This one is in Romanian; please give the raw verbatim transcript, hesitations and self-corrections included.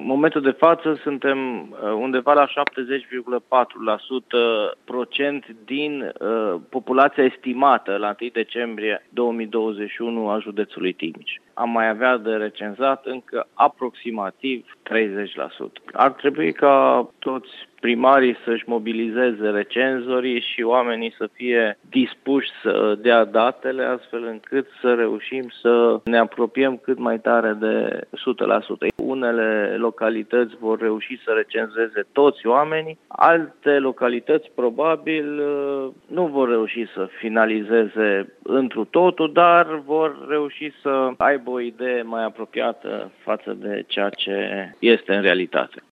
momentul de față suntem undeva la șaptezeci virgulă patru la sută procent din uh, populația estimată la întâi decembrie două mii douăzeci și unu a județului Timiș. Am mai avea de recenzat încă aproximativ treizeci la sută. Ar trebui ca toți primarii să-și mobilizeze recenzorii și oamenii să fie dispuși să dea datele astfel încât să reușim să ne apropiem cât mai tare de o sută la sută. Unele localități vor reuși să recenzeze toți oamenii, alte localități probabil nu vor reuși să finalizeze întru totul, dar vor reuși să aibă o idee mai apropiată față de ceea ce este în realitate.